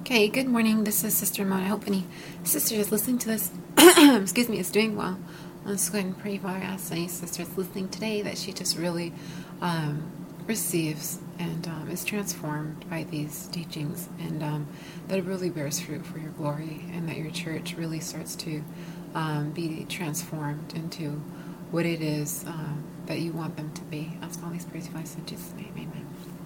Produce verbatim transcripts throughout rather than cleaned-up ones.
Okay, good morning. This is Sister Mona. I hope any sister is listening to this, excuse me, is doing well. Let's go ahead and pray for our ask any sister is listening today that she just really um, receives and um, is transformed by these teachings, and um, that it really bears fruit for your glory, and that your church really starts to um, be transformed into what it is um, that you want them to be. Ask all these prayers in Jesus' name. Amen.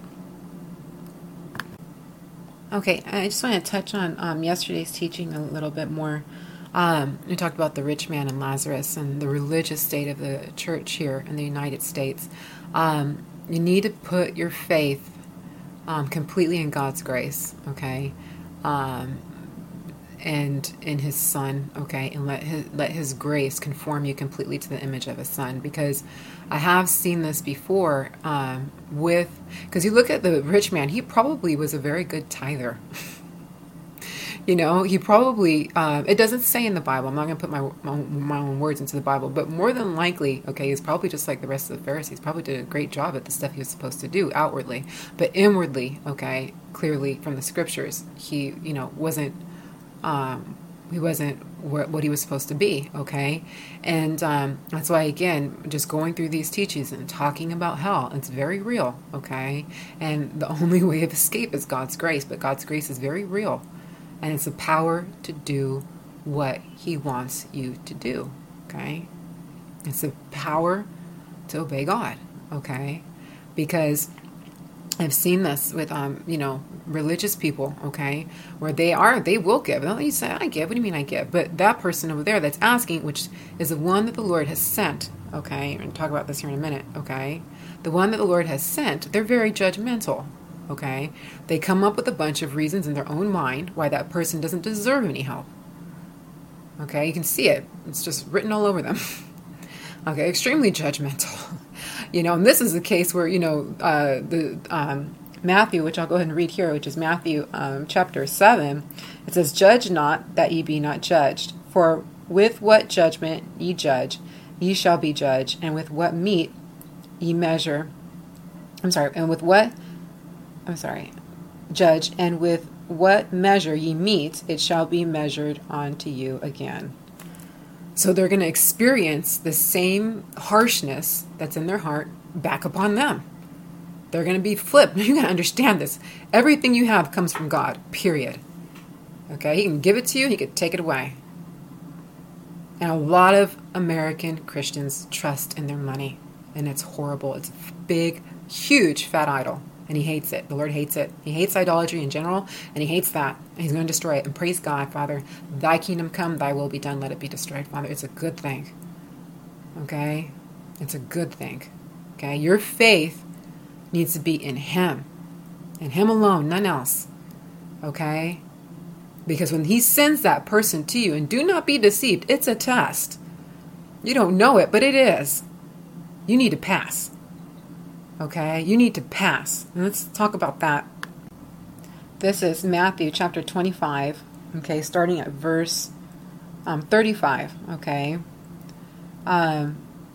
Okay, I just want to touch on um, yesterday's teaching a little bit more. Um, we talked about the rich man and Lazarus and the religious state of the church here in the United States. Um, you need to put your faith um, completely in God's grace, okay, um, and in His Son, okay, and let His let His grace conform you completely to the image of His Son. Because I have seen this before um, with, because you look at the rich man, he probably was a very good tither. You know, he probably, uh, it doesn't say in the Bible, I'm not going to put my, my my own words into the Bible, but more than likely, okay, he's probably just like the rest of the Pharisees, probably did a great job at the stuff he was supposed to do outwardly, but inwardly, okay, clearly from the scriptures, he, you know, wasn't, um, he wasn't what he was supposed to be, okay? And um, that's why, again, just going through these teachings and talking about hell, it's very real, okay? And the only way of escape is God's grace, but God's grace is very real. And it's the power to do what He wants you to do, okay? It's the power to obey God, okay? Because I've seen this with, um, you know, religious people, okay, where they are, they will give. They'll you say, I give. What do you mean I give? But that person over there that's asking, which is the one that the Lord has sent, okay, we're going to talk about this here in a minute, okay, the one that the Lord has sent, they're very judgmental, okay? They come up with a bunch of reasons in their own mind why that person doesn't deserve any help, okay? You can see it. It's just written all over them, okay? Extremely judgmental. You know, and this is the case where, you know, uh, the um, Matthew, which I'll go ahead and read here, which is Matthew um, chapter seven. It says, "Judge not, that ye be not judged. For with what judgment ye judge, ye shall be judged. And with what meat ye measure, I'm sorry, and with what, I'm sorry, judge, and with what measure ye meet, it shall be measured unto you again." So they're going to experience the same harshness that's in their heart back upon them. They're going to be flipped. You got to understand this. Everything you have comes from God, period. Okay? He can give it to you, He could take it away. And a lot of American Christians trust in their money. And it's horrible. It's a big, huge, fat idol. And He hates it. The Lord hates it. He hates idolatry in general, and He hates that. And He's going to destroy it. And praise God, Father, Thy kingdom come, Thy will be done, let it be destroyed, Father. It's a good thing. Okay? It's a good thing. Okay? Your faith needs to be in Him. In Him alone, none else. Okay? Because when He sends that person to you, and do not be deceived, it's a test. You don't know it, but it is. You need to pass. Okay, you need to pass. And let's talk about that. This is Matthew chapter twenty-five, okay, starting at verse um, thirty-five, okay. Um,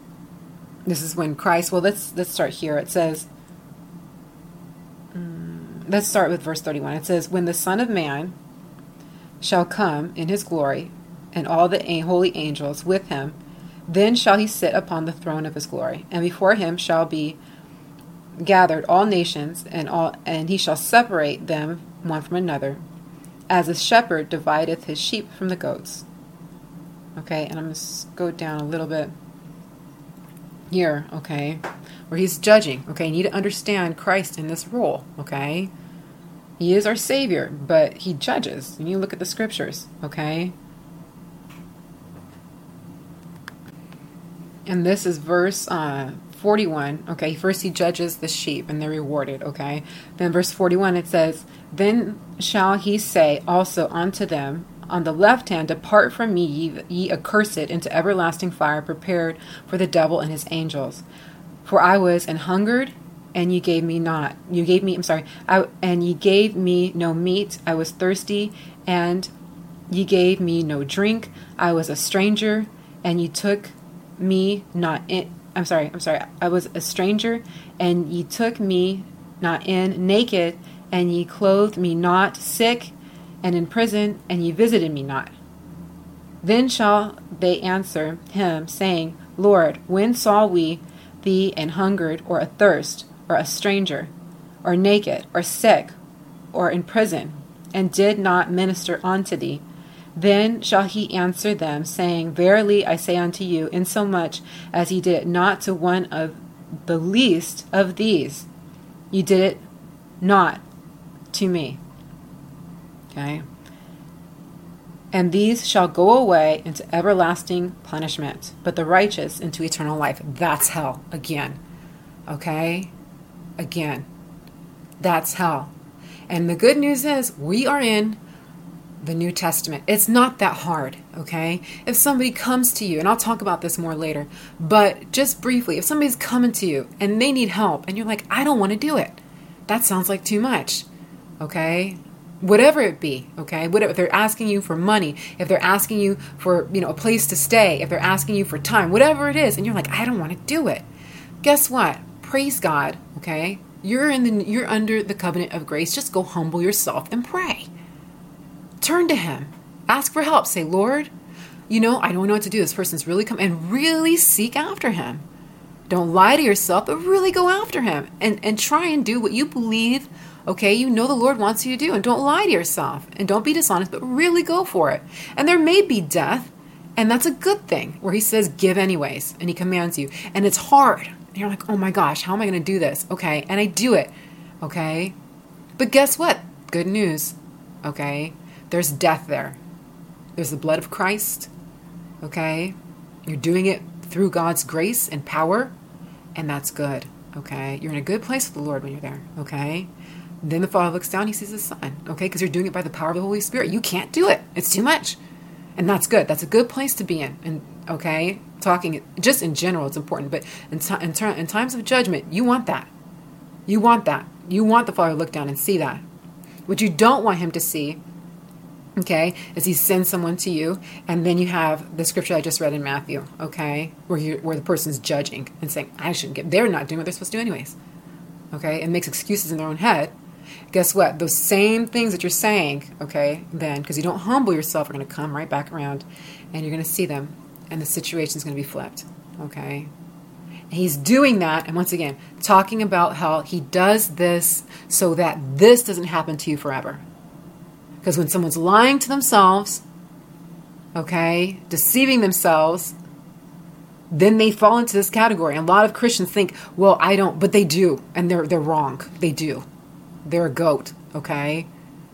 this is when Christ, well, let's let's start here. It says, um, let's start with verse thirty-one. It says, "When the Son of Man shall come in His glory, and all the holy angels with Him, then shall He sit upon the throne of His glory, and before Him shall be gathered all nations, and all, and He shall separate them one from another, as a shepherd divideth his sheep from the goats." Okay, and I'm going to go down a little bit here, okay, where He's judging. Okay, you need to understand Christ in this role, okay? He is our Savior, but He judges. You need to look at the scriptures, okay? And this is verse uh, forty-one, okay? First He judges the sheep, and they're rewarded, okay? Then verse forty-one, it says, "Then shall He say also unto them on the left hand, Depart from me, ye, ye accursed, into everlasting fire, prepared for the devil and his angels. For I was an hungered, and ye gave me not. You gave me, I'm sorry, I, and ye gave me no meat. I was thirsty, and ye gave me no drink. I was a stranger, and ye took me not in." I'm sorry, I'm sorry. "I was a stranger, and ye took me not in, naked, and ye clothed me not, sick, and in prison, and ye visited me not. Then shall they answer him, saying, Lord, when saw we thee an hungered, or athirst, or a stranger, or naked, or sick, or in prison, and did not minister unto thee? Then shall he answer them, saying, Verily I say unto you, insomuch as ye did it not to one of the least of these, ye did it not to me. Okay? And these shall go away into everlasting punishment, but the righteous into eternal life. That's hell again. Okay? Again. That's hell. And the good news is we are in the New Testament. It's not that hard, okay? If somebody comes to you, and I'll talk about this more later, but just briefly, if somebody's coming to you and they need help and you're like, I don't want to do it. That sounds like too much, okay? Whatever it be, okay? Whatever, if they're asking you for money, if they're asking you for, you know, a place to stay, if they're asking you for time, whatever it is, and you're like, I don't want to do it. Guess what? Praise God, okay? You're in the you're under the covenant of grace. Just go humble yourself and pray. Turn to him. Ask for help. Say, Lord, you know, I don't know what to do. This person's really come, and really seek after him. Don't lie to yourself, but really go after him and, and try and do what you believe, okay, you know the Lord wants you to do. And don't lie to yourself and don't be dishonest, but really go for it. And there may be death, and that's a good thing, where he says, give anyways, and he commands you. And it's hard. And you're like, oh my gosh, how am I going to do this? Okay, and I do it, okay? But guess what? Good news, okay? There's death there. There's the blood of Christ, okay? You're doing it through God's grace and power, and that's good, okay? You're in a good place with the Lord when you're there, okay? Then the Father looks down, he sees his Son, okay? Because you're doing it by the power of the Holy Spirit. You can't do it. It's too much. And that's good. That's a good place to be in, and okay? Talking, just in general, it's important, but in, t- in, ter- in times of judgment, you want that. You want that. You want the Father to look down and see that. What you don't want him to see, okay, is he sends someone to you, and then you have the scripture I just read in Matthew, okay, where you where the person's judging and saying, I shouldn't get, they're not doing what they're supposed to do anyways, okay, and makes excuses in their own head. Guess what? Those same things that you're saying, okay, then, because you don't humble yourself, are going to come right back around, and you're going to see them, and the situation's going to be flipped, okay? And he's doing that, and once again, talking about how he does this so that this doesn't happen to you forever. Because when someone's lying to themselves, okay, deceiving themselves, then they fall into this category. And a lot of Christians think, well, I don't, but they do, and they're they're wrong. They do. They're a goat, okay?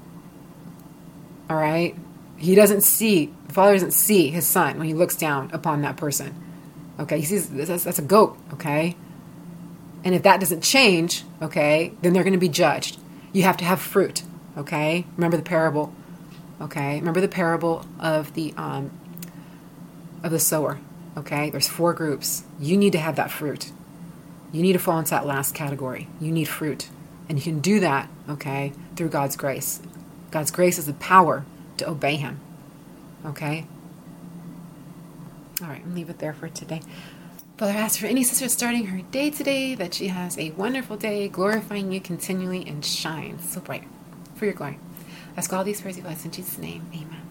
All right? He doesn't see, the Father doesn't see his Son when he looks down upon that person. Okay? He sees, that's, that's a goat, okay? And if that doesn't change, okay, then they're going to be judged. You have to have fruit, okay? Remember the parable, okay? Remember the parable of the um, of the sower, okay? There's four groups. You need to have that fruit. You need to fall into that last category. You need fruit. And you can do that, okay, through God's grace. God's grace is the power to obey him, okay? All right, I'll leave it there for today. Father, I ask for any sister starting her day today that she has a wonderful day, glorifying you continually and shine so bright for your glory. I ask all these prayers, you bless in Jesus' name. Amen.